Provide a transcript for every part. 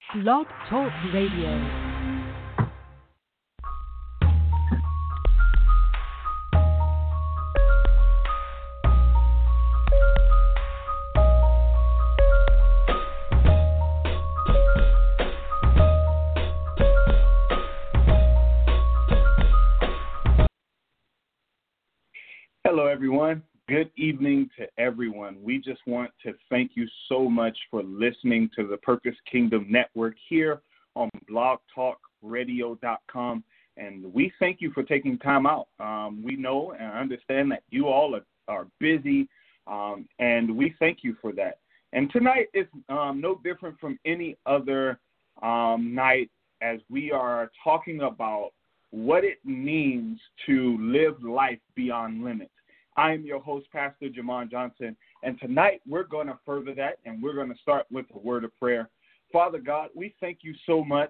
Blog Talk Radio. Hello, everyone. Good evening to everyone. We just want to thank you so much for listening to the Purpose Kingdom Network here on blogtalkradio.com. And we thank you for taking time out. We know and understand that you all are busy, and we thank you for that. And tonight is no different from any other night as we are talking about what it means to live life beyond limits. I am your host, Pastor Jamon Johnson, and tonight we're going to further that, and we're going to start with a word of prayer. Father God, we thank you so much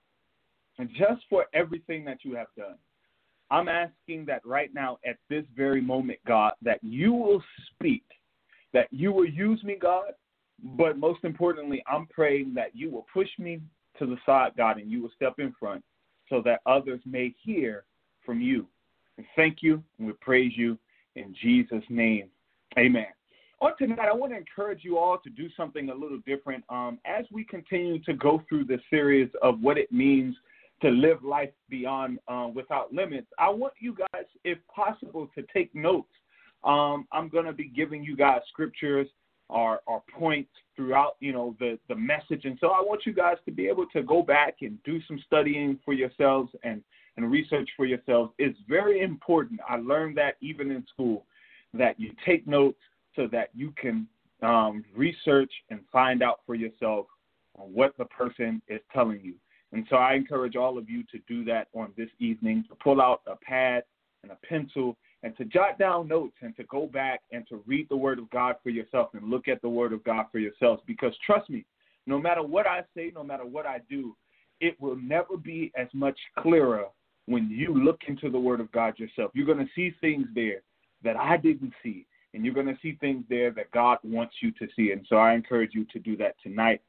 and just for everything that you have done. I'm asking that right now at this very moment, God, that you will speak, that you will use me, God, but most importantly, I'm praying that you will push me to the side, God, and you will step in front so that others may hear from you. And thank you, and we praise you. In Jesus' name, amen. On tonight, I want to encourage you all to do something a little different. As we continue to go through this series of what it means to live life beyond without limits, I want you guys, if possible, to take notes. I'm going to be giving you guys scriptures or points throughout, the message. And so I want you guys to be able to go back and do some studying for yourselves and research for yourselves. It's very important. I learned that even in school, that you take notes so that you can research and find out for yourself what the person is telling you. And so I encourage all of you to do that on this evening, to pull out a pad and a pencil and to jot down notes and to go back and to read the Word of God for yourself and look at the Word of God for yourselves. Because trust me, no matter what I say, no matter what I do, it will never be as much clearer when you look into the Word of God yourself. You're going to see things there that I didn't see, and you're going to see things there that God wants you to see. And so I encourage you to do that tonight.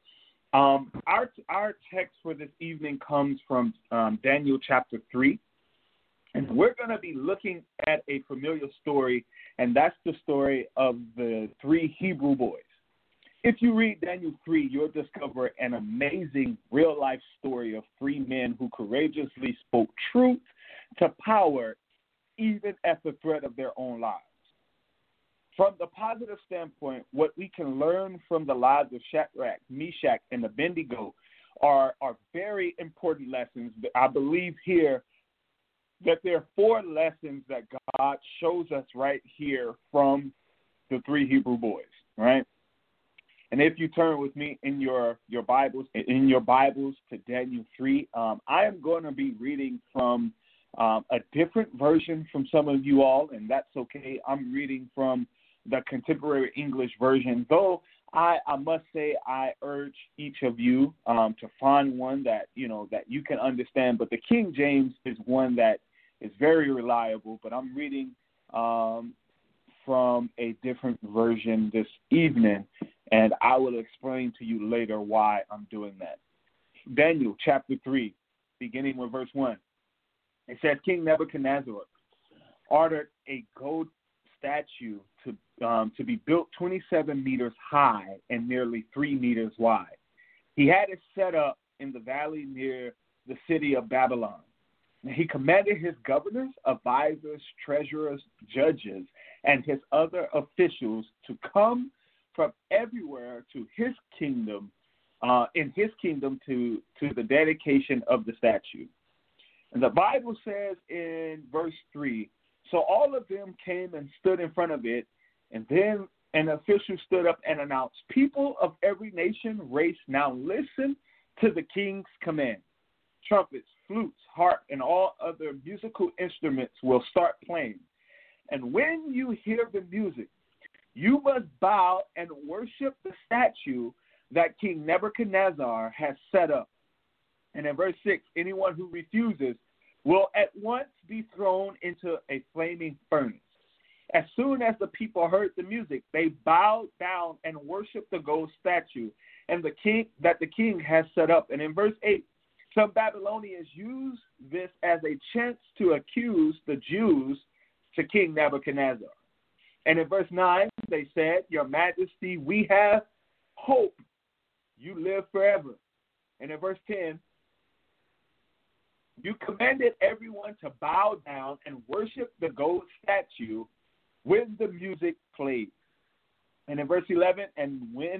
Our text for this evening comes from Daniel chapter 3, and we're going to be looking at a familiar story, and that's the story of the three Hebrew boys. If you read Daniel 3, you'll discover an amazing real-life story of three men who courageously spoke truth to power even at the threat of their own lives. From the positive standpoint, what we can learn from the lives of Shadrach, Meshach, and Abednego are very important lessons. I believe here that there are four lessons that God shows us right here from the three Hebrew boys, right? And if you turn with me in your Bibles to Daniel 3, I am going to be reading from a different version from some of you all, and that's okay. I'm reading from the Contemporary English Version, though I must say I urge each of you to find one that you can understand. But the King James is one that is very reliable, but I'm reading from a different version this evening, and I will explain to you later why I'm doing that. Daniel chapter 3, beginning with verse 1. It says, King Nebuchadnezzar ordered a gold statue to be built 27 meters high and nearly 3 meters wide. He had it set up in the valley near the city of Babylon. He commanded his governors, advisors, treasurers, judges, and his other officials to come from everywhere to his kingdom, in his kingdom to the dedication of the statue. And the Bible says in verse 3, so all of them came and stood in front of it, and then an official stood up and announced, people of every nation, race, now listen to the king's command. Trumpets, flutes, harp, and all other musical instruments will start playing. And when you hear the music, you must bow and worship the statue that King Nebuchadnezzar has set up. And in verse 6, anyone who refuses will at once be thrown into a flaming furnace. As soon as the people heard the music, they bowed down and worshiped the gold statue and the king has set up. And in verse 8, some Babylonians used this as a chance to accuse the Jews to King Nebuchadnezzar. And in verse 9, they said, Your Majesty, we have hope. You live forever. And in verse 10, you commanded everyone to bow down and worship the gold statue when the music played. And in verse 11, and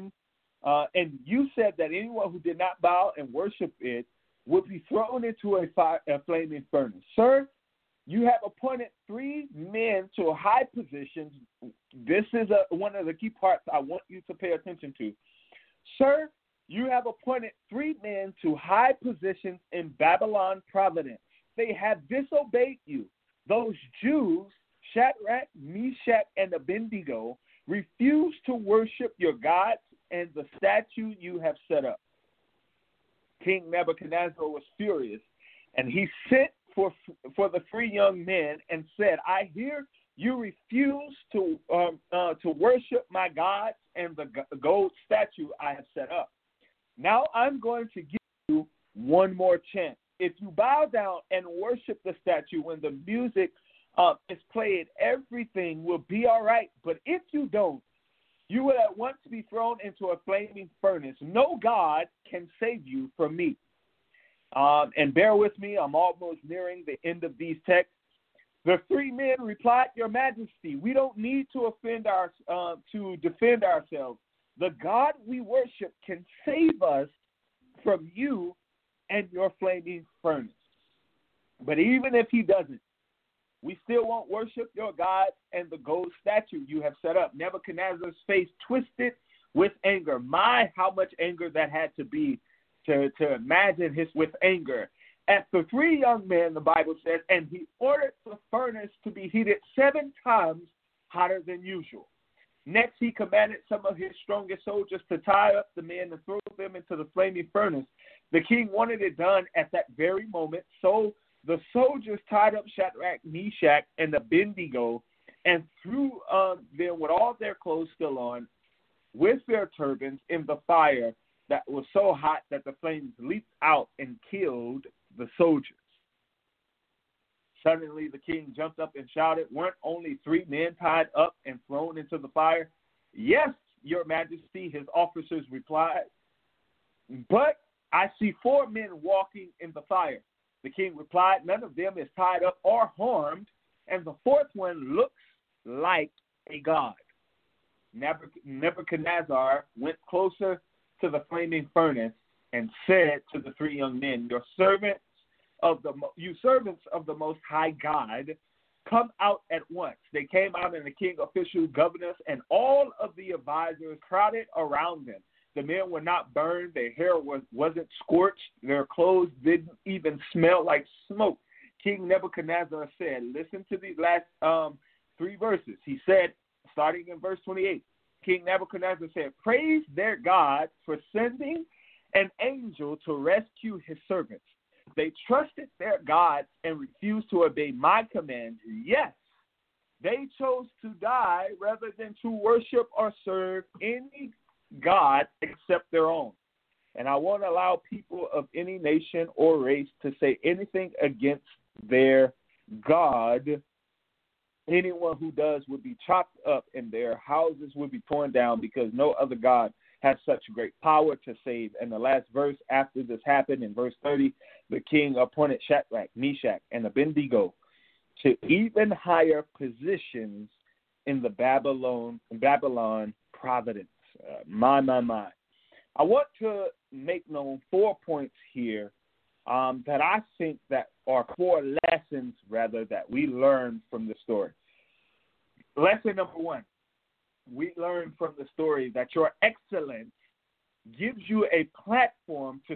you said that anyone who did not bow and worship it would be thrown into a flaming furnace. Sir, you have appointed 3 men to high positions. This is one of the key parts I want you to pay attention to. Sir, you have appointed 3 men to high positions in Babylon province. They have disobeyed you. Those Jews, Shadrach, Meshach, and Abednego, refuse to worship your gods and the statue you have set up. King Nebuchadnezzar was furious, and he sent for the 3 young men and said, I hear you refuse to worship my gods and the gold statue I have set up. Now I'm going to give you one more chance. If you bow down and worship the statue when the music is played, everything will be all right. But if you don't, you will at once be thrown into a flaming furnace. No God can save you from me. And bear with me, I'm almost nearing the end of these texts. The 3 men replied, Your Majesty, we don't need to defend ourselves. The God we worship can save us from you and your flaming furnace. But even if he doesn't, we still won't worship your God and the gold statue you have set up. Nebuchadnezzar's face twisted with anger. My, how much anger that had to be to imagine his with anger. At the 3 young men, the Bible says, and he ordered the furnace to be heated 7 times hotter than usual. Next, he commanded some of his strongest soldiers to tie up the men and throw them into the flaming furnace. The king wanted it done at that very moment, so the soldiers tied up Shadrach, Meshach, and Abednego and threw them with all their clothes still on, with their turbans, in the fire that was so hot that the flames leaped out and killed the soldiers. Suddenly the king jumped up and shouted, Weren't only 3 men tied up and thrown into the fire? Yes, your majesty, his officers replied. But I see 4 men walking in the fire. The king replied, None of them is tied up or harmed, and the 4th one looks like a god. Nebuchadnezzar went closer to the flaming furnace and said to the 3 young men, You servants of the Most High God, come out at once. They came out, and the king, officials, governors, and all of the advisors crowded around them. The men were not burned. Their hair wasn't scorched. Their clothes didn't even smell like smoke. King Nebuchadnezzar said, listen to these last 3 verses. He said, starting in verse 28, King Nebuchadnezzar said, Praise their God for sending an angel to rescue his servants. They trusted their gods and refused to obey my commands. Yes, they chose to die rather than to worship or serve any God except their own. And I won't allow people of any nation or race to say anything against their God. Anyone who does will be chopped up and their houses will be torn down, because no other God has such great power to save. And the last verse after this happened, in verse 30, the king appointed Shadrach, Meshach, and Abednego to even higher positions in the Babylon province. My. I want to make known 4 points here that I think that are 4 lessons, rather, that we learn from the story. Lesson number 1. We learn from the story that your excellence gives you a platform to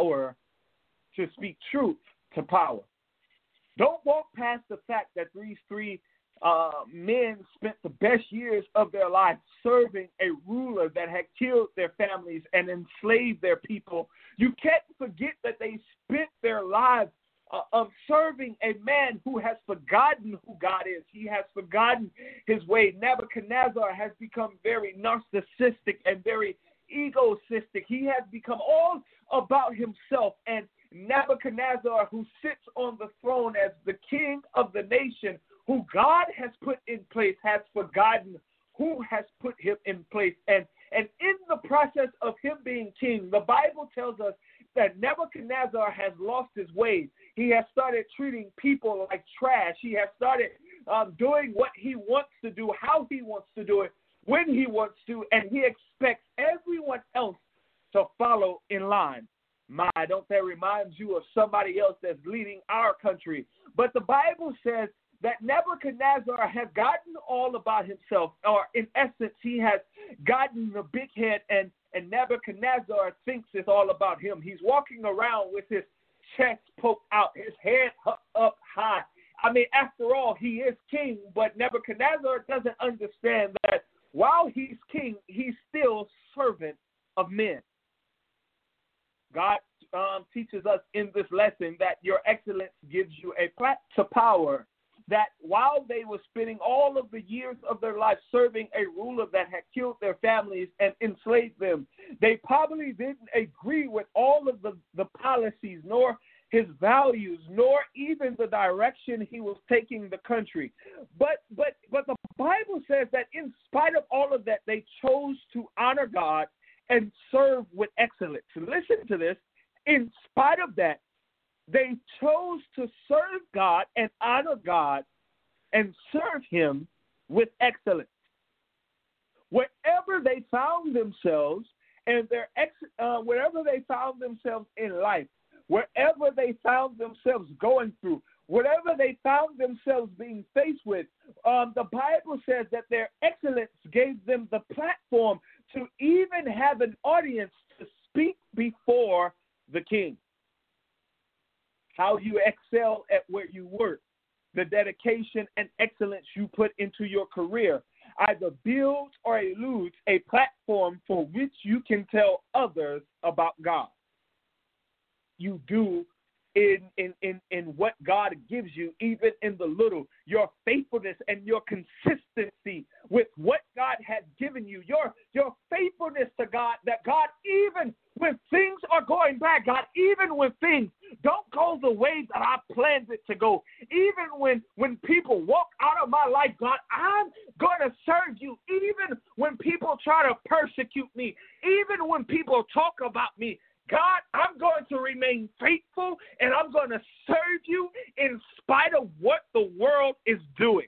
speak truth to power. Don't walk past the fact that these 3 men spent the best years of their life serving a ruler that had killed their families and enslaved their people. You can't forget that they spent their lives of serving a man who has forgotten who God is. He has forgotten his way. Nebuchadnezzar has become very narcissistic and very egoistic. He has become all about himself. And Nebuchadnezzar, who sits on the throne as the king of the nation, who God has put in place, has forgotten who has put him in place. And in the process of him being king, the Bible tells us that Nebuchadnezzar has lost his ways. He has started treating people like trash. He has started doing what he wants to do, how he wants to do it, when he wants to, and he expects everyone else to follow in line. My, don't that remind you of somebody else that's leading our country? But the Bible says that Nebuchadnezzar has gotten all about himself, or in essence, he has gotten the big head, and Nebuchadnezzar thinks it's all about him. He's walking around with his chest poked out, his head up high. I mean, after all, he is king, but Nebuchadnezzar doesn't understand that while he's king, he's still servant of men. God teaches us in this lesson that your excellence gives you a platform to power, that while they were spending all of the years of their life serving a ruler that had killed their families and enslaved them, they probably didn't agree with all of the policies, nor his values, nor even the direction he was taking the country. But the Bible says that in spite of all of that, they chose to honor God and serve with excellence. Listen to this. In spite of that, they chose to serve God and honor God and serve him with excellence. Wherever they found themselves and wherever they found themselves in life, wherever they found themselves going through, whatever they found themselves being faced with, the Bible says that their excellence gave them the platform to even have an audience to speak before the king. How you excel at where you work, the dedication and excellence you put into your career, either builds or eludes a platform for which you can tell others about God. You do in what God gives you, even in the little, your faithfulness and your consistency with what God has given you, your faithfulness to God, that God, even when things are going bad, God, even when things don't go the way that I planned it to go, even when people walk out of my life, God, I'm going to serve you, even when people try to persecute me, even when people talk about me, God, I'm going to remain faithful, and I'm going to serve you in spite of what the world is doing.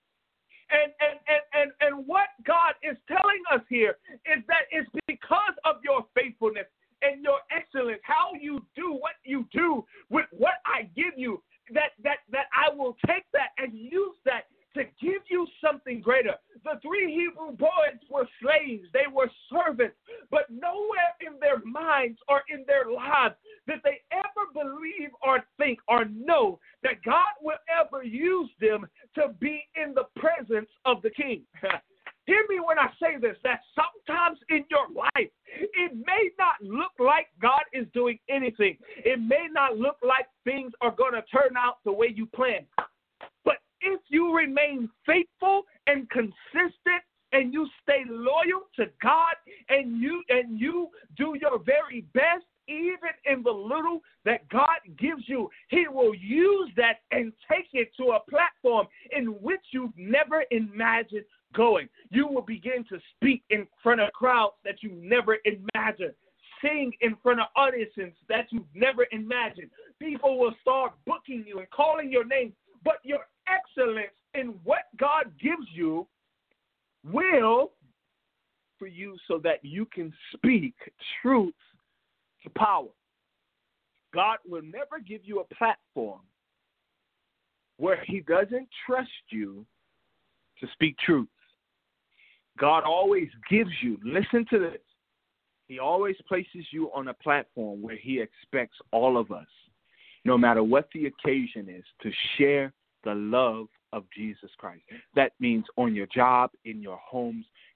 And what God is telling us here is that it's because of your faithfulness and your excellence, how you do what you do with what I give you, that I will take that and use that to give you something greater. The 3 Hebrew boys were slaves. They were servants. But nowhere in their minds or in their lives did they ever believe or think or know that God will ever use them to be in the presence of the king. Hear me when I say this, that sometimes in your life, it may not look like God is doing anything. It may not look like things are going to turn out the way you planned. But if you remain faithful and consistent and you stay loyal to God and you do your very best, even in the little that God gives you, he will use that and take it to a platform in which you've never imagined going. You will begin to speak in front of crowds that you never imagined, sing in front of audiences that you've never imagined. People will start booking you and calling your name, but your excellence in what God gives you will for you so that you can speak truth to power. God will never give you a platform where he doesn't trust you to speak truth. God always gives you, listen to this, he always places you on a platform where he expects all of us, no matter what the occasion is, to share the love of Jesus Christ. That means on your job, in your homes,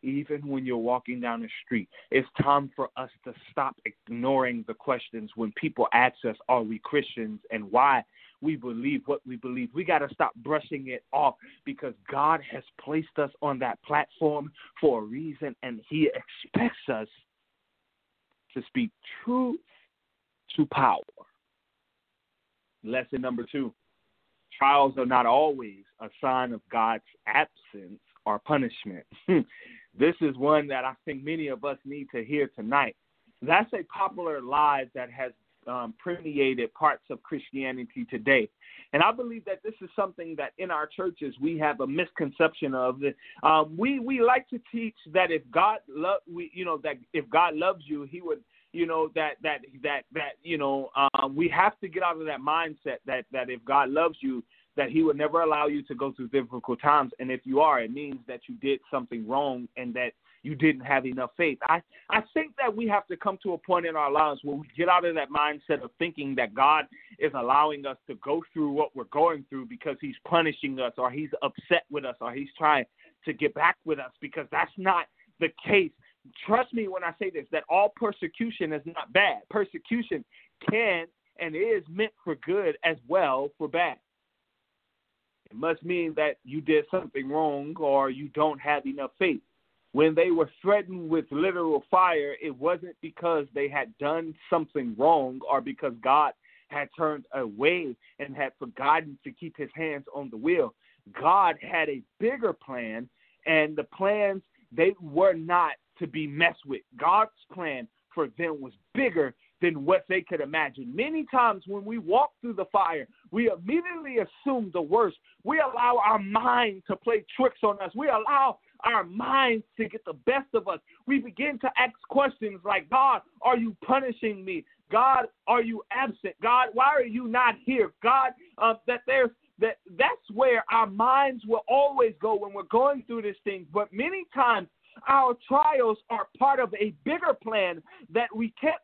even when you're walking down the street. It's time for us to stop ignoring the questions when people ask us, are we Christians, and why we believe what we believe. We got to stop brushing it off because God has placed us on that platform for a reason, and he expects us to speak truth to power. Lesson number 2. Trials are not always a sign of God's absence or punishment. This is one that I think many of us need to hear tonight. That's a popular lie that has permeated parts of Christianity today. And I believe that this is something that in our churches we have a misconception of. We like to teach that if God that if God loves you, he would, we have to get out of that mindset that if God loves you, that he would never allow you to go through difficult times. And if you are, it means that you did something wrong and that you didn't have enough faith. I think that we have to come to a point in our lives where we get out of that mindset of thinking that God is allowing us to go through what we're going through because he's punishing us or he's upset with us or he's trying to get back with us, because that's not the case. Trust me when I say this, that all persecution is not bad. Persecution can and is meant for good as well for bad. It must mean that you did something wrong or you don't have enough faith. When they were threatened with literal fire, it wasn't because they had done something wrong or because God had turned away and had forgotten to keep his hands on the wheel. God had a bigger plan, and the plans, they were not to be messed with. God's plan for them was bigger than what they could imagine. Many times when we walk through the fire, we immediately assume the worst. We allow our mind to play tricks on us. We allow our minds to get the best of us. We begin to ask questions like, God, are you punishing me? God, are you absent? God, why are you not here? God, that's where our minds will always go when we're going through this thing. But many times our trials are part of a bigger plan that we can't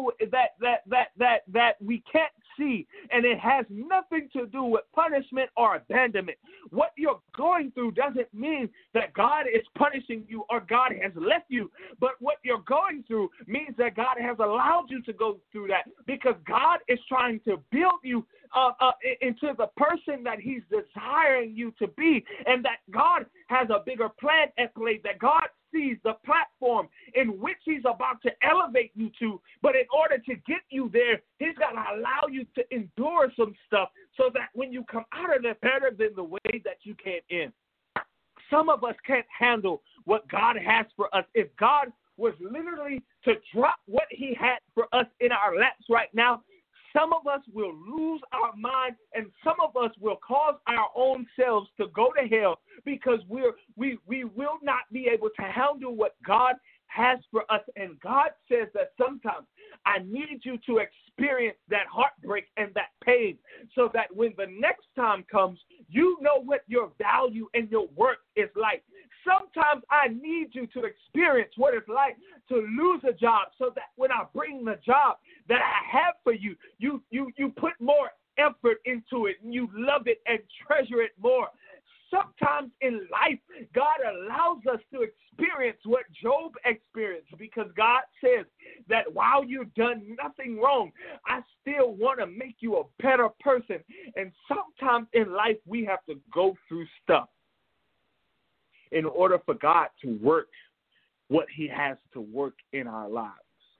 that we can't see, and it has nothing to do with punishment or abandonment. What you're going through doesn't mean that God is punishing you or God has left you, but what you're going through means that God has allowed you to go through that because God is trying to build you into the person that he's desiring you to be, and that God has a bigger plan at play, that God sees the platform in which he's about to elevate you to, but in order to get you there, he's got to allow you to endure some stuff so that when you come out of it better than the way that you came in. Some of us can't handle what God has for us. If God was literally to drop what he had for us in our laps right now, some of us will lose our mind, and some of us will cause our own selves to go to hell because we will not be able to handle what God has for us. And God says that sometimes I need you to experience that heartbreak and that pain so that when the next time comes, you know what your value and your worth is like. Sometimes I need you to experience what it's like to lose a job so that when I bring the job that I have for you, you put more effort into it and you love it and treasure it more. Sometimes in life, God allows us to experience what Job experienced because God says that while you've done nothing wrong, I still want to make you a better person. And sometimes in life, we have to go through stuff in order for God to work what he has to work in our lives.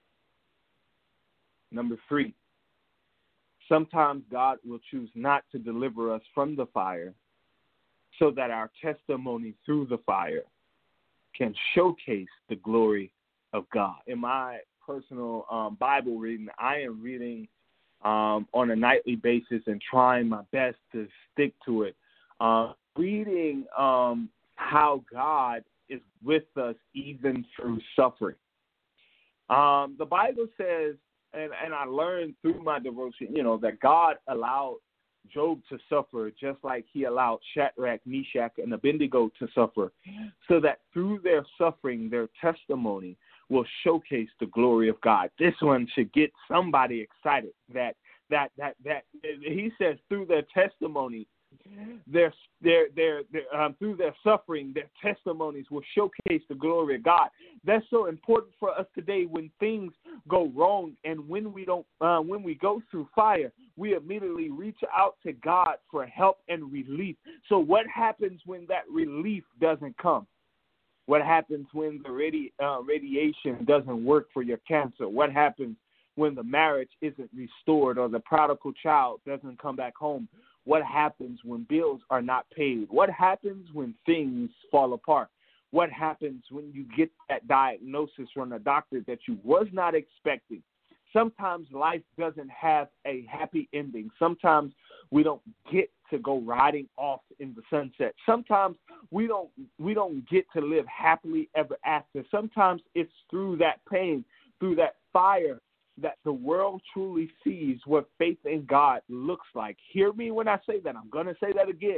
Number 3, sometimes God will choose not to deliver us from the fire so that our testimony through the fire can showcase the glory of God. In my personal Bible reading, I am reading on a nightly basis and trying my best to stick to it, reading how God is with us even through suffering. The Bible says, and I learned through my devotion, that God allowed Job to suffer just like he allowed Shadrach, Meshach, and Abednego to suffer, so that through their suffering, their testimony will showcase the glory of God. This one should get somebody excited that he says through their testimony, Through their suffering, their testimonies will showcase the glory of God. That's so important for us today when things go wrong and when we go through fire, we immediately reach out to God for help and relief. So what happens when that relief doesn't come? What happens when the radiation doesn't work for your cancer? What happens when the marriage isn't restored or the prodigal child doesn't come back home? What happens when bills are not paid? What happens when things fall apart? What happens when you get that diagnosis from a doctor that you was not expecting? Sometimes life doesn't have a happy ending. Sometimes we don't get to go riding off in the sunset. Sometimes we don't get to live happily ever after. Sometimes it's through that pain, through that fire, that the world truly sees what faith in God looks like. Hear me when I say that. I'm going to say that again.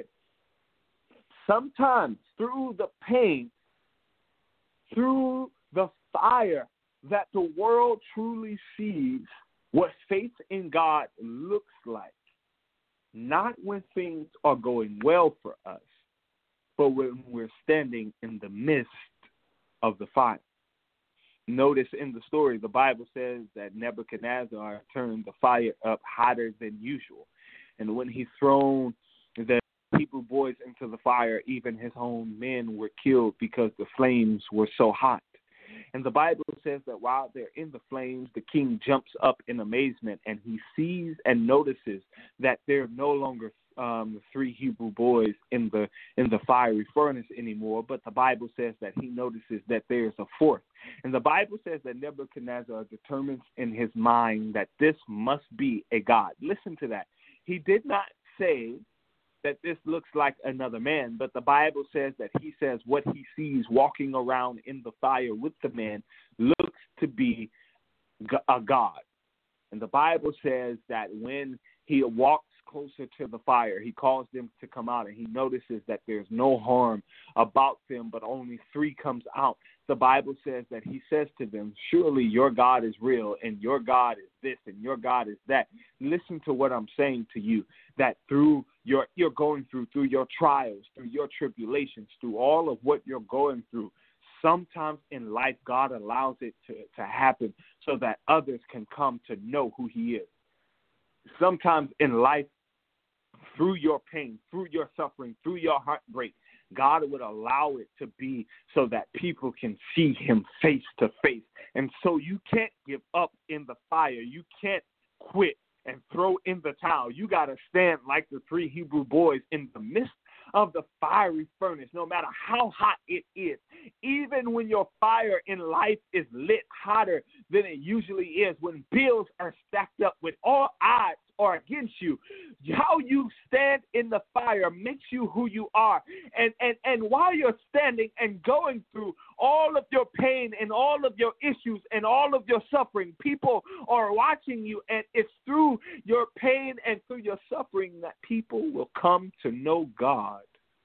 Sometimes through the pain, through the fire, that the world truly sees what faith in God looks like. Not when things are going well for us, but when we're standing in the midst of the fire. Notice in the story, the Bible says that Nebuchadnezzar turned the fire up hotter than usual. And when he thrown the Hebrew boys into the fire, even his own men were killed because the flames were so hot. And the Bible says that while they're in the flames, the king jumps up in amazement and he sees and notices that there are no longer three Hebrew boys in the fiery furnace anymore, but the Bible says that he notices that there's a fourth. And the Bible says that Nebuchadnezzar determines in his mind that this must be a god. Listen to that. He did not say that this looks like another man, but the Bible says that he says what he sees walking around in the fire with the man looks to be a god. And the Bible says that when he walks closer to the fire, he calls them to come out, and he notices that there's no harm about them, but only three comes out. The Bible says that he says to them, surely your God is real, and your God is this, and your God is that. Listen to what I'm saying to you, that through you're going through your trials, through your tribulations, through all of what you're going through, sometimes in life God allows it to happen so that others can come to know who he is. Sometimes in life, through your pain, through your suffering, through your heartbreak, God would allow it to be so that people can see him face to face. And so you can't give up in the fire. You can't quit and throw in the towel. You got to stand like the three Hebrew boys in the midst of the fiery furnace, no matter how hot it is. Even when your fire in life is lit hotter than it usually is, when bills are stacked up, when all odds are against you, how you stand in the fire makes you who you are. And while you're standing and going through all of your pain and all of your issues and all of your suffering, people are watching you, and it's through your pain and through your suffering that people will come to know God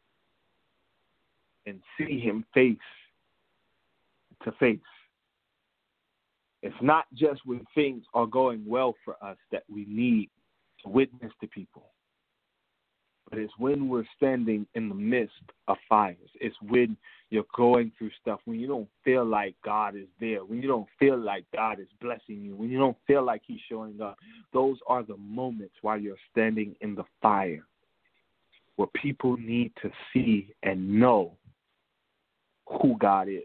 and see him face to face. It's not just when things are going well for us that we need to witness to people, but it's when we're standing in the midst of fires. It's when you're going through stuff, when you don't feel like God is there, when you don't feel like God is blessing you, when you don't feel like he's showing up. Those are the moments while you're standing in the fire where people need to see and know who God is.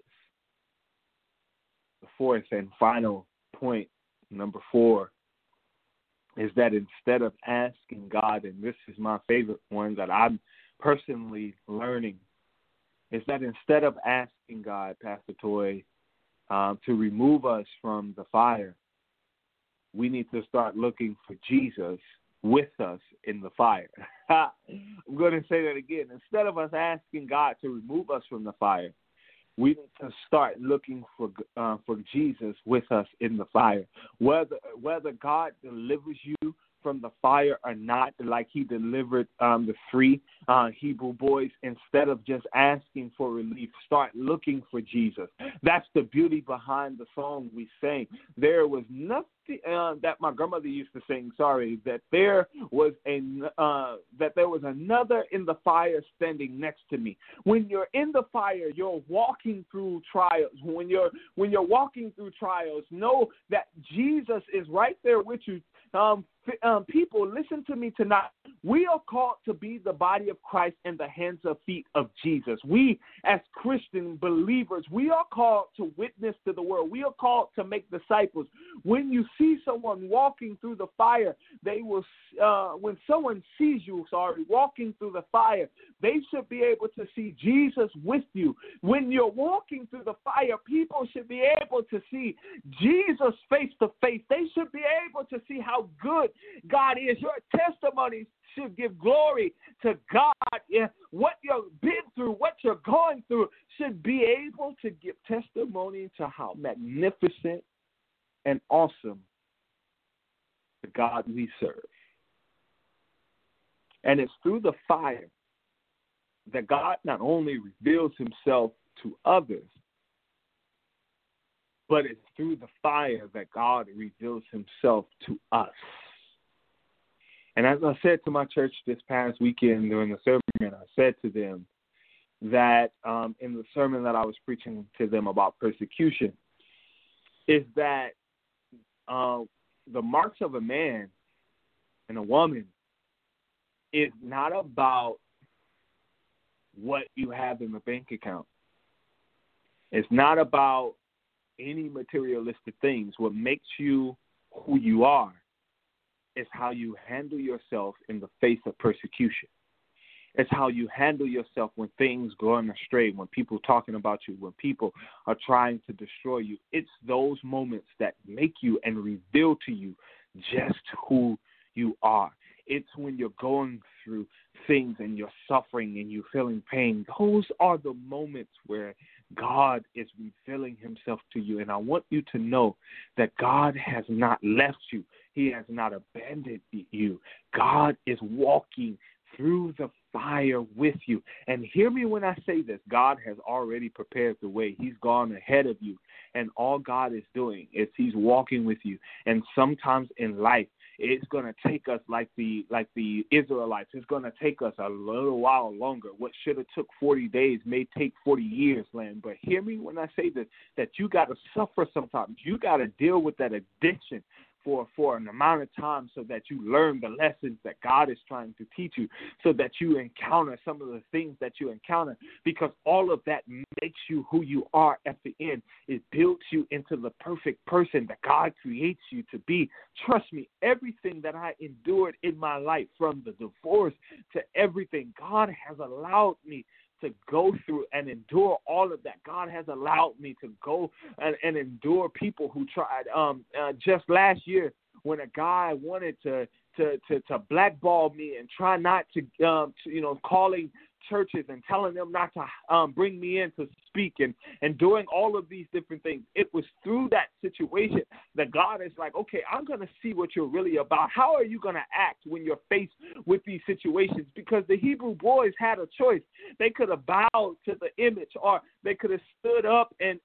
The fourth and final point, number 4, is that instead of asking God, and this is my favorite one that I'm personally learning, is that instead of asking God, Pastor Toy, to remove us from the fire, we need to start looking for Jesus with us in the fire. I'm going to say that again. Instead of us asking God to remove us from the fire, we need to start looking for Jesus with us in the fire. Whether God delivers you from the fire or not, like he delivered the three Hebrew boys. Instead of just asking for relief, start looking for Jesus. That's the beauty behind the song we sang. There was nothing that my grandmother used to sing. That there was another in the fire standing next to me. When you're in the fire, you're walking through trials. When you're walking through trials, know that Jesus is right there with you. People, listen to me tonight. We are called to be the body of Christ and the hands and feet of Jesus. We, as Christian believers, we are called to witness to the world. We are called to make disciples. When you see someone walking through the fire, they will. When someone sees you, walking through the fire, they should be able to see Jesus with you. When you're walking through the fire, people should be able to see Jesus face to face. They should be able to see how good God is. Your testimony should give glory to God. What you've been through, what you're going through, should be able to give testimony to how magnificent and awesome the God we serve. And it's through the fire that God not only reveals himself to others, but it's through the fire that God reveals himself to us. And as I said to my church this past weekend during the sermon, I said to them that in the sermon that I was preaching to them about persecution, is that the marks of a man and a woman is not about what you have in the bank account. It's not about any materialistic things. What makes you who you are is how you handle yourself in the face of persecution. It's how you handle yourself when things go astray, when people are talking about you, when people are trying to destroy you. It's those moments that make you and reveal to you just who you are. It's when you're going through things and you're suffering and you're feeling pain. Those are the moments where God is revealing himself to you. And I want you to know that God has not left you. He has not abandoned you. God is walking through the fire with you. And hear me when I say this. God has already prepared the way. He's gone ahead of you. And all God is doing is he's walking with you. And sometimes in life, it's going to take us like the Israelites. It's going to take us a little while longer. What should have took 40 days may take 40 years, Len. But hear me when I say this, that you got to suffer sometimes. You got to deal with that addiction for an amount of time so that you learn the lessons that God is trying to teach you, so that you encounter some of the things that you encounter, because all of that makes you who you are at the end. It builds you into the perfect person that God creates you to be. Trust me, everything that I endured in my life, from the divorce to everything, God has allowed me to go through and endure all of that. God has allowed me to go and endure people who tried. Just last year, when a guy wanted to blackball me and try not to calling churches and telling them not to bring me in to speak and doing all of these different things. It was through that situation that God is like, okay, I'm going to see what you're really about. How are you going to act when you're faced with these situations? Because the Hebrew boys had a choice. They could have bowed to the image, or they could have stood up and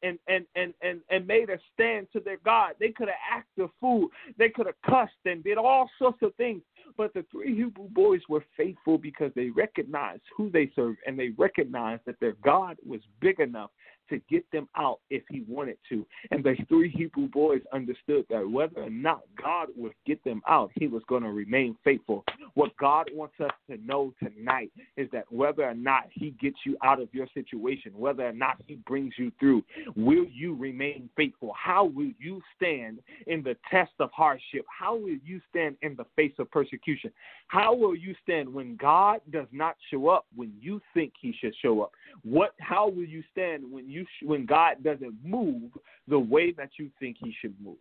made a stand to their God. They could have acted a fool. They could have cussed and did all sorts of things. But the three Hebrew boys were faithful because they recognized who they served, and they recognized that their God was big enough to get them out if he wanted to. And the three Hebrew boys understood that whether or not God would get them out, he was going to remain faithful. What God wants us to know tonight is that whether or not he gets you out of your situation, whether or not he brings you through, will you remain faithful? How will you stand in the test of hardship? How will you stand in the face of persecution? How will you stand when God does not show up when you think he should show up? How will you stand when God doesn't move the way that you think he should move?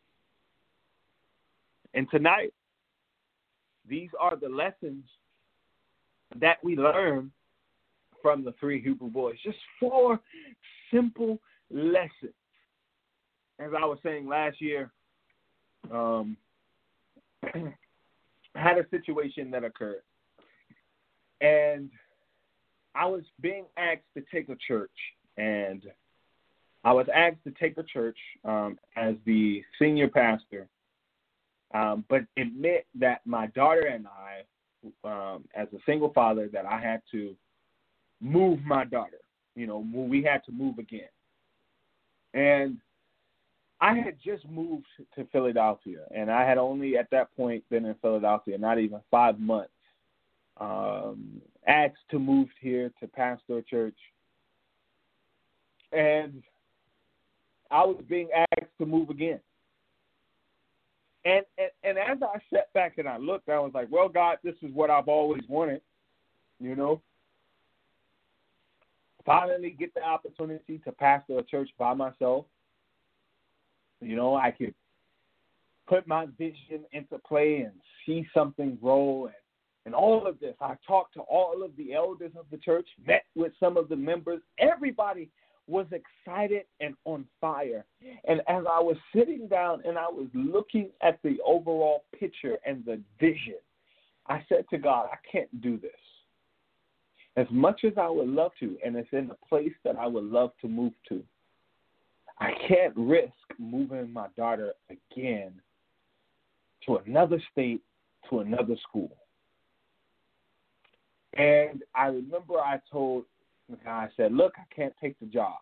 And tonight, these are the lessons that we learn from the three Hebrew boys. Just 4 simple lessons. As I was saying last year, had a situation that occurred, and I was being asked to take a church, and I was asked to take a church as the senior pastor, but it meant that my daughter and I, as a single father, that I had to move my daughter. We had to move again. And I had just moved to Philadelphia, and I had only at that point been in Philadelphia not even 5 months. Asked to move here to pastor a church, and I was being asked to move again. And as I sat back and I looked, I was like, well, God, this is what I've always wanted, Finally get the opportunity to pastor a church by myself. I could put my vision into play and see something grow and all of this. I talked to all of the elders of the church, met with some of the members. Everybody was excited and on fire. And as I was sitting down and I was looking at the overall picture and the vision, I said to God, I can't do this. As much as I would love to, and it's in a place that I would love to move to, I can't risk moving my daughter again to another state, to another school. And I remember I told the guy, I said, look, I can't take the job.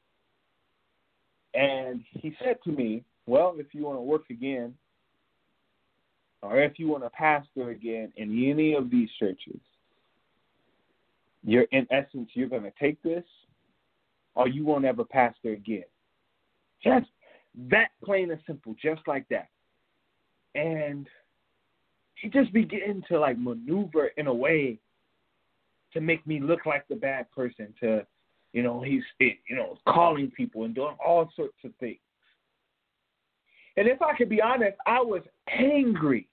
And he said to me, well, if you want to work again, or if you want to pastor again in any of these churches, you're going to take this, or you won't ever pastor again. Just that plain and simple, just like that. And he just began to maneuver in a way to make me look like the bad person, to, he's calling people and doing all sorts of things. And if I could be honest, I was angry.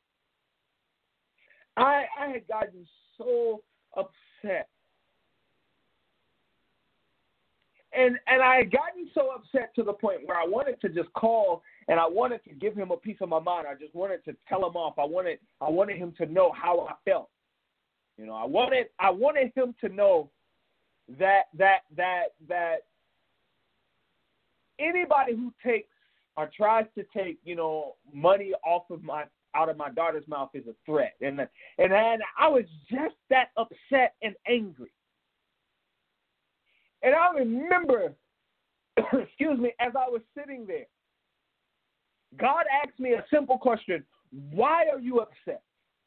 I had gotten so upset. And I had gotten so upset to the point where I wanted to just call and I wanted to give him a piece of my mind. I just wanted to tell him off. I wanted him to know how I felt. I wanted him to know that anybody who takes or tries to take, money out of my daughter's mouth is a threat. And I was just that upset and angry. And I remember, as I was sitting there, God asked me a simple question: why are you upset?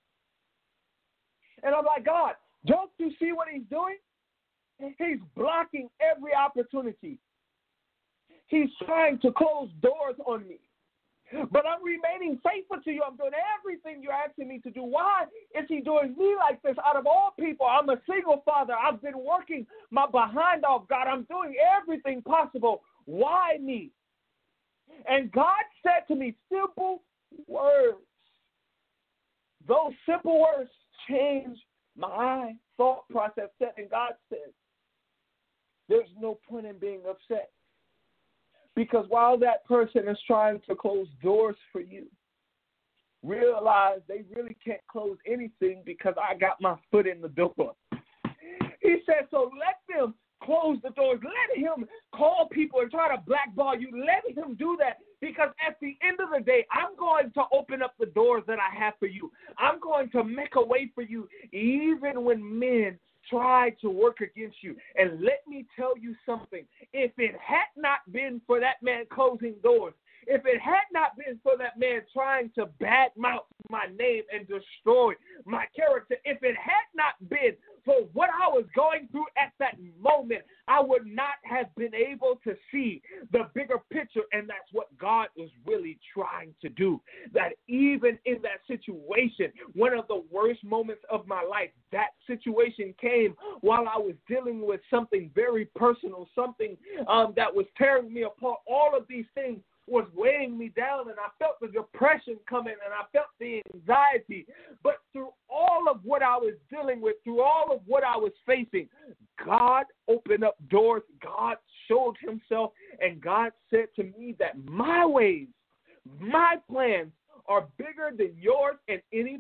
And I'm like, God, don't you see what he's doing? He's blocking every opportunity. He's trying to close doors on me. But I'm remaining faithful to you. I'm doing everything you're asking me to do. Why is he doing me like this? Out of all people, I'm a single father. I've been working my behind off, God. I'm doing everything possible. Why me? And God said to me, simple words. Those simple words changed my thought process. And God said, there's no point in being upset. Because while that person is trying to close doors for you, realize they really can't close anything because I got my foot in the door. He said, so let them close the doors. Let him call people and try to blackball you. Let him do that, because at the end of the day, I'm going to open up the doors that I have for you. I'm going to make a way for you even when men try to work against you. And let me tell you something. If it had not been for that man closing doors, if it had not been for that man trying to badmouth my name and destroy my character, if it had not been for what I was going through at that moment, I would not have been able to see the bigger picture. And that's what God is really trying to do. That even in that situation, one of the worst moments of my life, that situation came while I was dealing with something very personal, something that was tearing me apart. All of these things was weighing me down, and I felt the depression coming, and I felt the anxiety. But through all of what I was dealing with, through all of what I was facing, God opened up doors. God showed himself, and God said to me that my ways, my plans are bigger than yours and any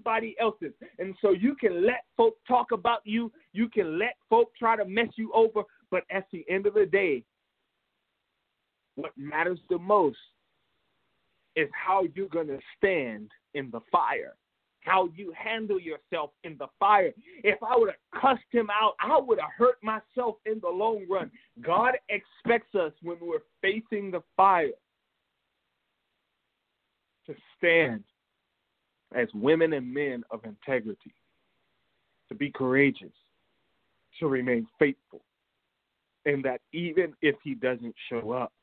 anybody else's. And so you can let folk talk about you. You can let folk try to mess you over. But at the end of the day, what matters the most is how you're going to stand in the fire, how you handle yourself in the fire. If I would have cussed him out, I would have hurt myself in the long run. God expects us when we're facing the fire to stand as women and men of integrity, to be courageous, to remain faithful, and that even if he doesn't show up,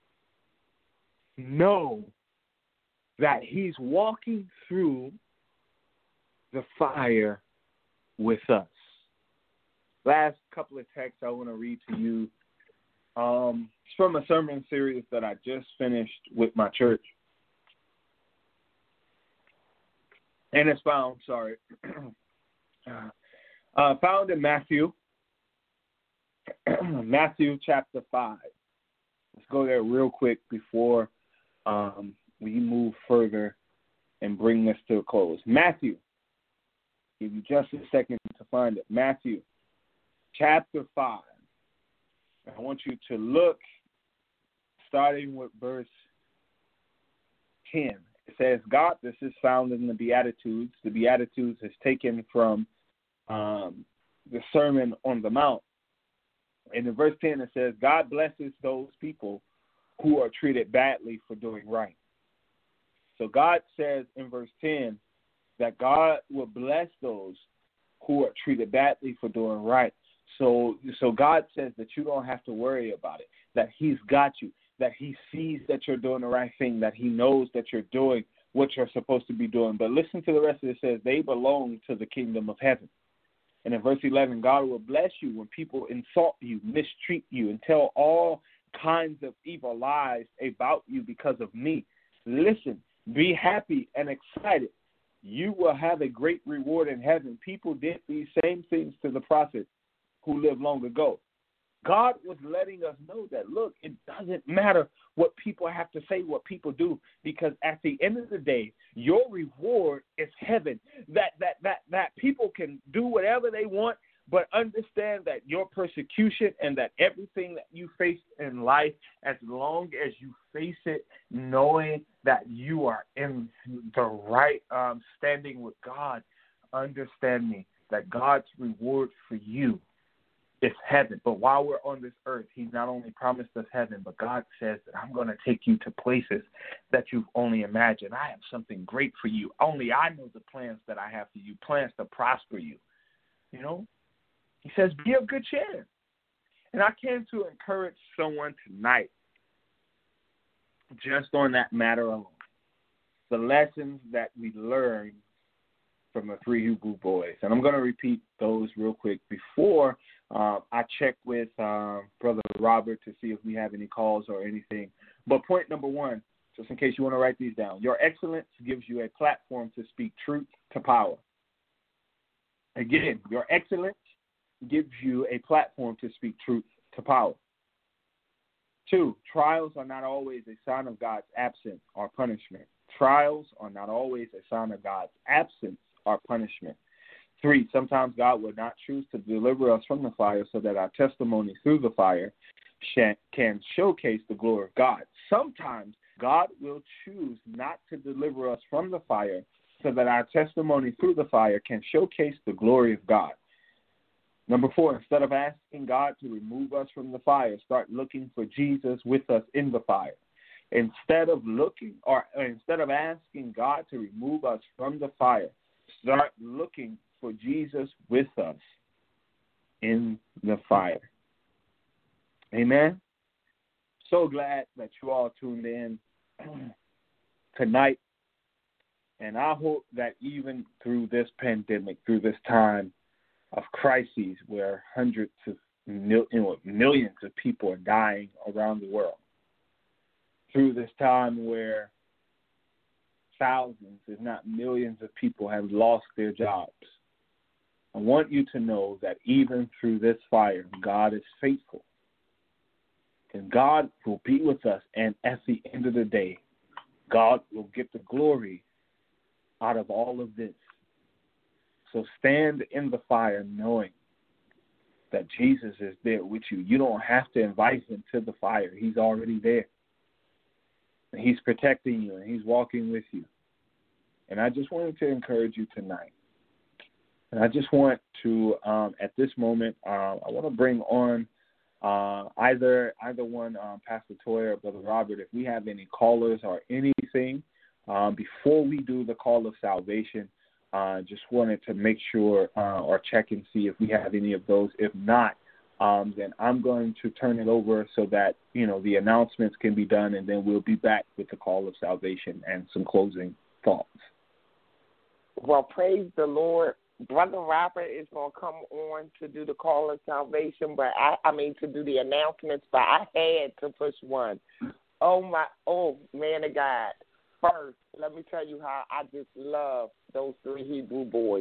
know that he's walking through the fire with us. Last couple of texts I want to read to you. It's from a sermon series that I just finished with my church. And it's found in Matthew. Matthew chapter 5. Let's go there real quick before we move further and bring this to a close. Matthew. Give you just a second to find it. Matthew chapter 5. I want you to look, starting with verse 10. It says, God, this is found in the Beatitudes. The Beatitudes is taken from the Sermon on the Mount. And in verse 10 it says, God blesses those people who are treated badly for doing right. So God says in verse 10 that God will bless those who are treated badly for doing right. So God says that you don't have to worry about it, that he's got you, that he sees that you're doing the right thing, that he knows that you're doing what you're supposed to be doing. But listen to the rest of it. It says they belong to the kingdom of heaven. And in verse 11, God will bless you when people insult you, mistreat you, and tell all kinds of evil lies about you because of me. Listen, be happy and excited. You will have a great reward in heaven. People did these same things to the prophets who lived long ago. God was letting us know that, look, it doesn't matter what people have to say, what people do, because at the end of the day, your reward is heaven. That people can do whatever they want, but understand that your persecution and that everything that you face in life, as long as you face it, knowing that you are in the right standing with God, understanding that God's reward for you is heaven. But while we're on this earth, he's not only promised us heaven, but God says that I'm going to take you to places that you've only imagined. I have something great for you. Only I know the plans that I have for you, plans to prosper you. You know? He says, be of good cheer. And I came to encourage someone tonight just on that matter alone. The lessons that we learned from the three Hebrew boys. And I'm going to repeat those real quick before I check with Brother Robert to see if we have any calls or anything. But point number one, just in case you want to write these down, your excellence gives you a platform to speak truth to power. Again, your excellence gives you a platform to speak truth to power. 2, trials are not always a sign of God's absence or punishment. Trials are not always a sign of God's absence or punishment. 3, sometimes God will not choose to deliver us from the fire so that our testimony through the fire can showcase the glory of God. Sometimes God will choose not to deliver us from the fire so that our testimony through the fire can showcase the glory of God. Number 4, instead of asking God to remove us from the fire, start looking for Jesus with us in the fire. Instead of asking God to remove us from the fire, start looking for Jesus with us in the fire. Amen. So glad that you all tuned in tonight. And I hope that even through this pandemic, through this time of crises where hundreds of millions of people are dying around the world, through this time where thousands, if not millions of people have lost their jobs, I want you to know that even through this fire, God is faithful. And God will be with us. And at the end of the day, God will get the glory out of all of this. So stand in the fire knowing that Jesus is there with you. You don't have to invite him to the fire. He's already there. And he's protecting you, and he's walking with you. And I just wanted to encourage you tonight. And I just want to, at this moment, I want to bring on either one, Pastor Toya or Brother Robert, if we have any callers or anything. Before we do the call of salvation, just wanted to make sure or check and see if we have any of those. If not, then I'm going to turn it over so that, the announcements can be done, and then we'll be back with the call of salvation and some closing thoughts. Well, praise the Lord. Brother Robert is going to come on to do the call of salvation, but to do the announcements, but I had to push one. Man of God. First, let me tell you how I just love those three Hebrew boys.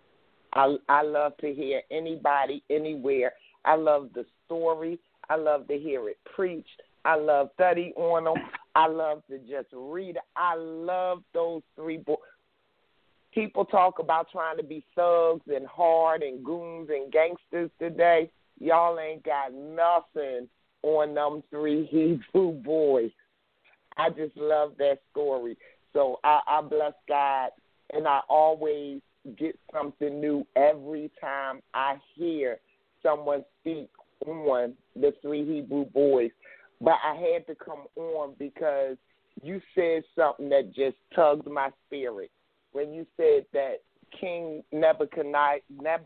I love to hear anybody, anywhere. I love the story. I love to hear it preached. I love study on them. I love to just read it. I love those three boys. People talk about trying to be thugs and hard and goons and gangsters today. Y'all ain't got nothing on them three Hebrew boys. I just love that story. So I bless God, and I always get something new every time I hear someone speak on the three Hebrew boys. But I had to come on because you said something that just tugged my spirit. When you said that King Nebuchadnezzar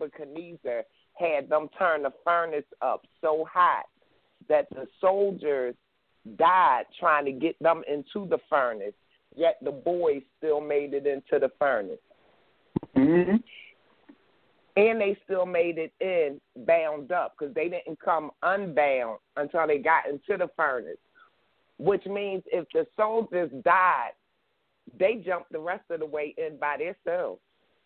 had them turn the furnace up so hot that the soldiers died trying to get them into the furnace, yet the boys still made it into the furnace. Mm-hmm. And they still made it in bound up because they didn't come unbound until they got into the furnace, which means if the soldiers died, they jumped the rest of the way in by themselves.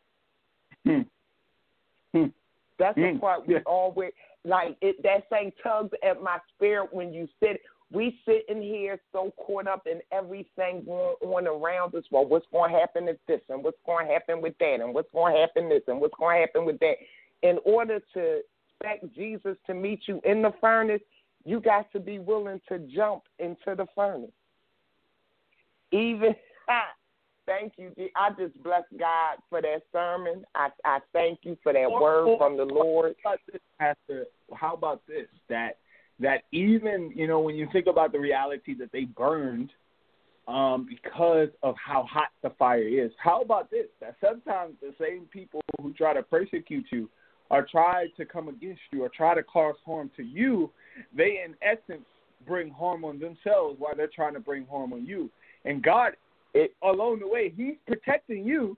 That's the part we always, that thing tugs at my spirit when you said it. We sitting here so caught up in everything going on around us. Well, what's going to happen if this, and what's going to happen with that, and what's going to happen this, and what's going to happen with that. In order to expect Jesus to meet you in the furnace, you got to be willing to jump into the furnace. Thank you. I just bless God for that sermon. I thank you for that word from the Lord. Pastor, how about this? That even, when you think about the reality that they burned because of how hot the fire is, how about this? That sometimes the same people who try to persecute you or try to come against you or try to cause harm to you, they in essence bring harm on themselves while they're trying to bring harm on you. And God, along the way, he's protecting you,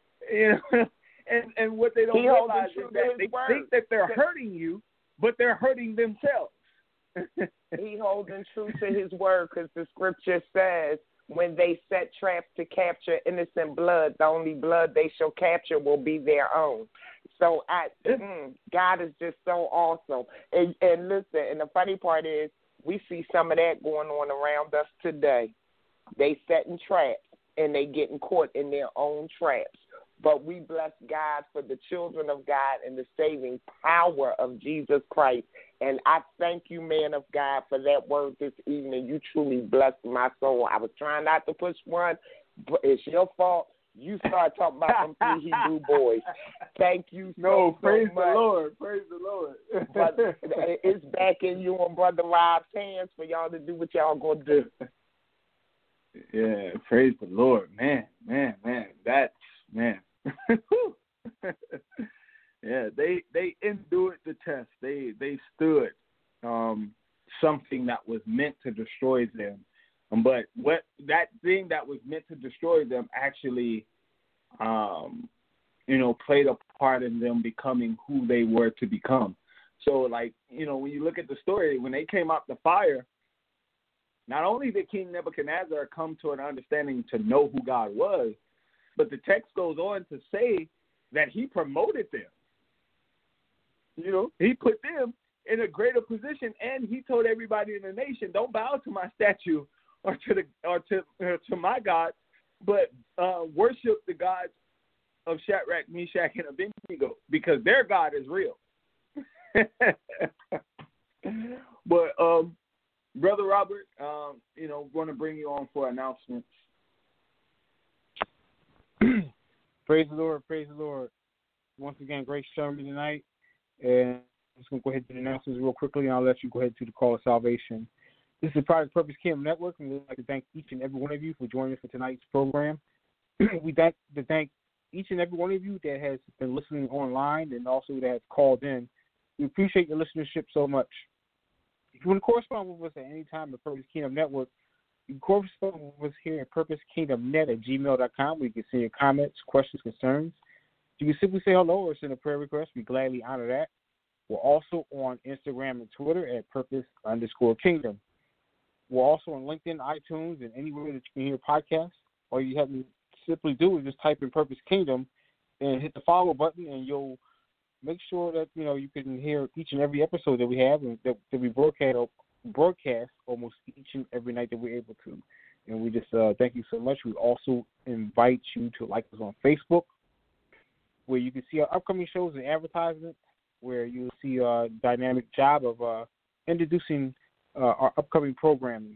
and what they don't realize is that they think that they're hurting you, but they're hurting themselves. He holding true to his word because the scripture says when they set traps to capture innocent blood, the only blood they shall capture will be their own. So God is just so awesome. And listen, and the funny part is we see some of that going on around us today. They setting traps and they getting caught in their own traps. But we bless God for the children of God and the saving power of Jesus Christ. And I thank you, man of God, for that word this evening. You truly blessed my soul. I was trying not to push one, but it's your fault. You started talking about them three Hebrew boys. Thank you so praise much. The Lord. Praise the Lord. But it's back in you and Brother Rob's hands for y'all to do what y'all going to do. Yeah, praise the Lord. Man. That's, man. Yeah, they endured the test. They stood something that was meant to destroy them. But what that thing that was meant to destroy them actually, played a part in them becoming who they were to become. So, when you look at the story, when they came out the fire, not only did King Nebuchadnezzar come to an understanding to know who God was, but the text goes on to say that he promoted them. He put them in a greater position, and he told everybody in the nation, "Don't bow to my statue or to my God, but worship the gods of Shadrach, Meshach, and Abednego because their God is real. But Brother Robert, want to bring you on for announcements. Praise the Lord, praise the Lord. Once again, great show me tonight. And I'm just going to go ahead and do the announcements real quickly, and I'll let you go ahead to the call of salvation. This is Project Purpose Kingdom Network, and we'd like to thank each and every one of you for joining us for tonight's program. We'd like to thank each and every one of you that has been listening online and also that has called in. We appreciate your listenership so much. If you want to correspond with us at any time at Purpose Kingdom Network, you can correspond with us here at purposekingdomnet@gmail.com, where you can send your comments, questions, concerns. You can simply say hello or send a prayer request. We gladly honor that. We're also on Instagram and Twitter at Purpose_Kingdom. We're also on LinkedIn, iTunes, and anywhere that you can hear podcasts. All you have to simply do is just type in Purpose Kingdom and hit the follow button, and you'll make sure that you can hear each and every episode that we have and that we broadcast almost each and every night that we're able to. And we just thank you so much. We also invite you to like us on Facebook, where you can see our upcoming shows and advertisements, where you'll see a dynamic job of introducing our upcoming programming.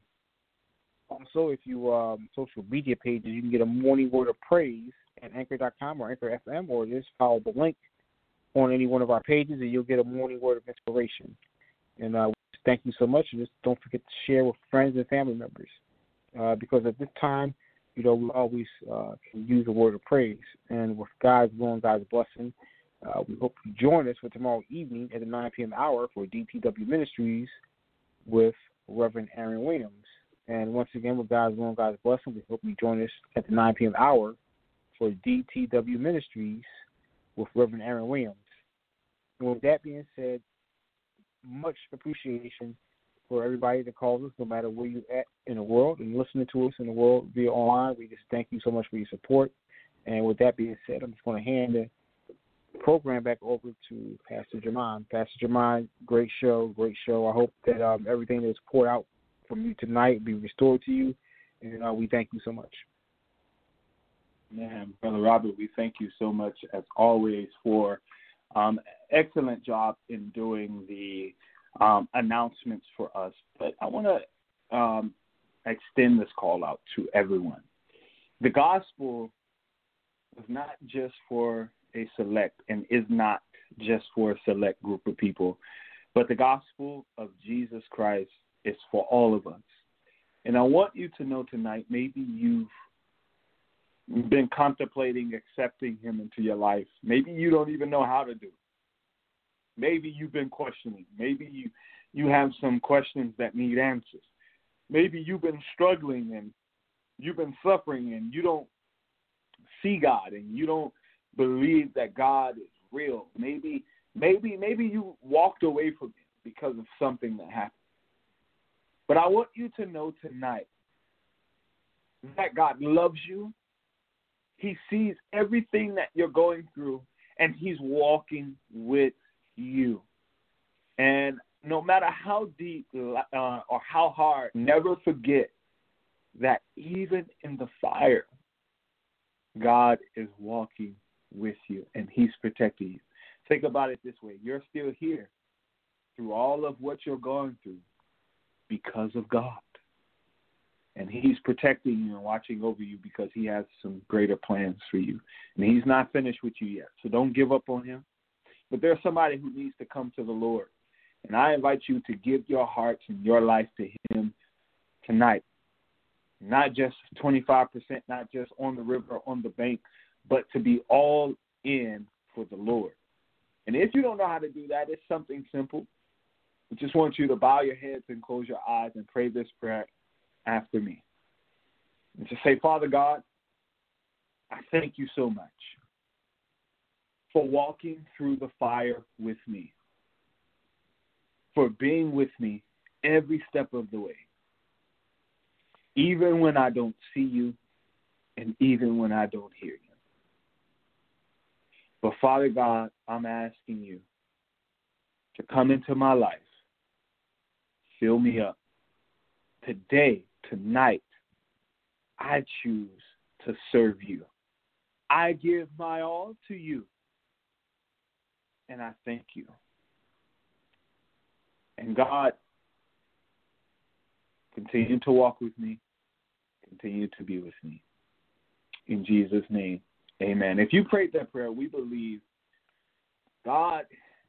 Also, if you social media pages, you can get a morning word of praise at Anchor.com or Anchor FM, or just follow the link on any one of our pages, and you'll get a morning word of inspiration. And thank you so much. And just don't forget to share with friends and family members, because at this time, we always can use the word of praise. And with God's will and God's blessing, we hope you join us for tomorrow evening at the 9 p.m. hour for DTW Ministries with Reverend Aaron Williams. And once again, with God's will and God's blessing, we hope you join us at the 9 p.m. hour for DTW Ministries with Reverend Aaron Williams. And with that being said, much appreciation for everybody that calls us, no matter where you're at in the world and listening to us in the world via online. We just thank you so much for your support. And with that being said, I'm just going to hand the program back over to Pastor Jermon. Pastor Jermon, great show. I hope that everything that's poured out from you tonight be restored to you, and we thank you so much. Man, Brother Robert, we thank you so much, as always, for excellent job in doing the announcements for us. But I want to extend this call out to everyone. The gospel is not just for a select and is not just for a select group of people, but the gospel of Jesus Christ is for all of us. And I want you to know tonight, maybe you've been contemplating accepting him into your life. Maybe you don't even know how to do it. Maybe you've been questioning. Maybe you have some questions that need answers. Maybe you've been struggling and you've been suffering and you don't see God and you don't believe that God is real. Maybe you walked away from him because of something that happened. But I want you to know tonight that God loves you. He sees everything that you're going through, and he's walking with you. And no matter how deep or how hard, never forget that even in the fire, God is walking with you, and he's protecting you. Think about it this way. You're still here through all of what you're going through because of God. And he's protecting you and watching over you because he has some greater plans for you. And he's not finished with you yet. So don't give up on him. But there's somebody who needs to come to the Lord. And I invite you to give your hearts and your life to him tonight. Not just 25%, not just on the river, on the bank, but to be all in for the Lord. And if you don't know how to do that, it's something simple. I just want you to bow your heads and close your eyes and pray this prayer after me. And to say, Father God, I thank you so much for walking through the fire with me, for being with me every step of the way, even when I don't see you and even when I don't hear you. But Father God, I'm asking you to come into my life, fill me up. Today, tonight, I choose to serve you. I give my all to you, and I thank you. And God, continue to walk with me, continue to be with me. In Jesus' name, amen. If you prayed that prayer, we believe God,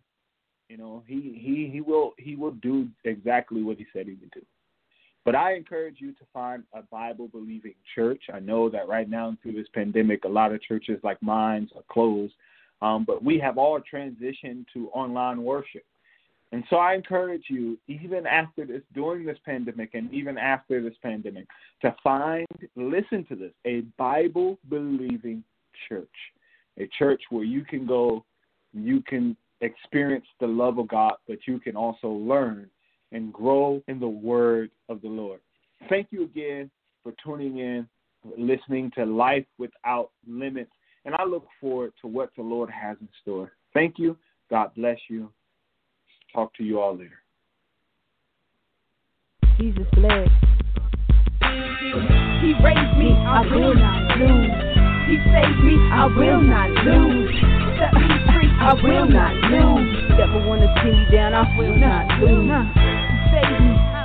He will do exactly what He said He would do. But I encourage you to find a Bible-believing church. I know that right now through this pandemic, a lot of churches like mine are closed, but we have all transitioned to online worship. And so I encourage you, even after this, during this pandemic and even after this pandemic, to listen to this, a Bible-believing church, a church where you can go, you can experience the love of God, but you can also learn and grow in the word of the Lord. Thank you again for tuning in, listening to Life Without Limits, and I look forward to what the Lord has in store. Thank you. God bless you. Talk to you all later. Jesus bless. He raised me, I will not lose. He saved me, I will not lose. Set me free, I will not lose. Never want to see me down, I will not lose. He saved me.